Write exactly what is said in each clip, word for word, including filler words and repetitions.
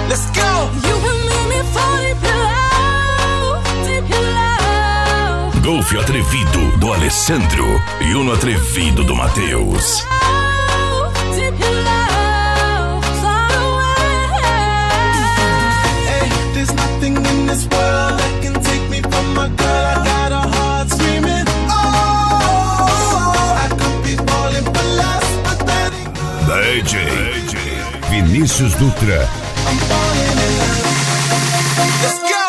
Let's go. You can leave me falling below, deep below. Golfe Atrevido do Alessandro e Uno Atrevido do Matheus. Deep below, far away. Hey, there's nothing in this world that can take me from my girl. I got a heart screaming. Oh, I could be falling for less, but that ain't D J Vinícius Dutra. I'm falling in love. Let's go.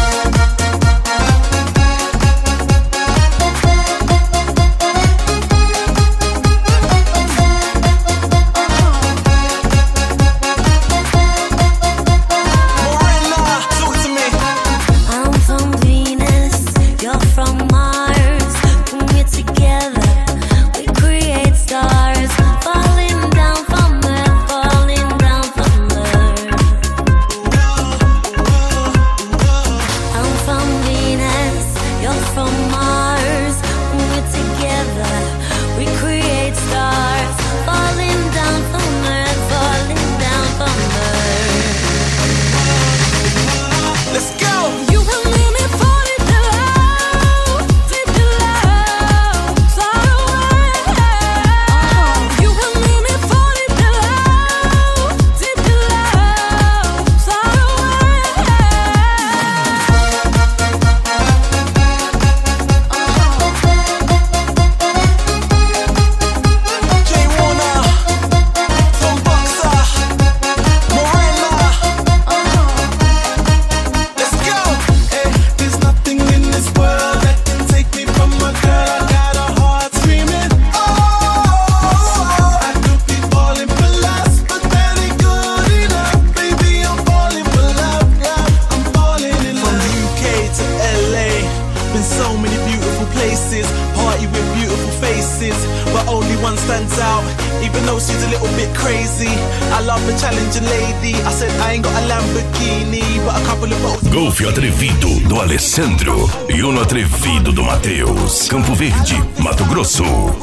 But only one stands out, even though she's a little bit crazy. I love a challenging lady. I said I ain't got a Lamborghini, but a couple of boats. Golfe Atrevido do Alessandro e Uno Atrevido do Matheus. Campo Verde, Mato Grosso.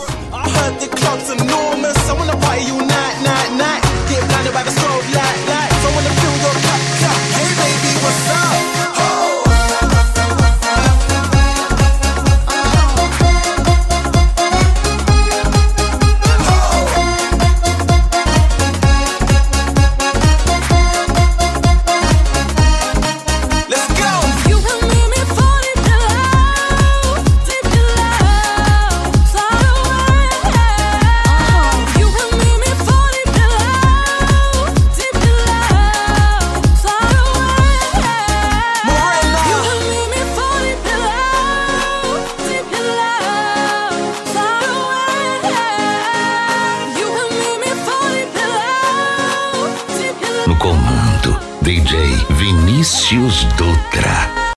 I heard the club's enormous. I wanna party all night, night, night. Get blinded by the strobe light, light. So I wanna feel your cup, cup. Hey baby, what's up? No comando, D J Vinícius Dutra.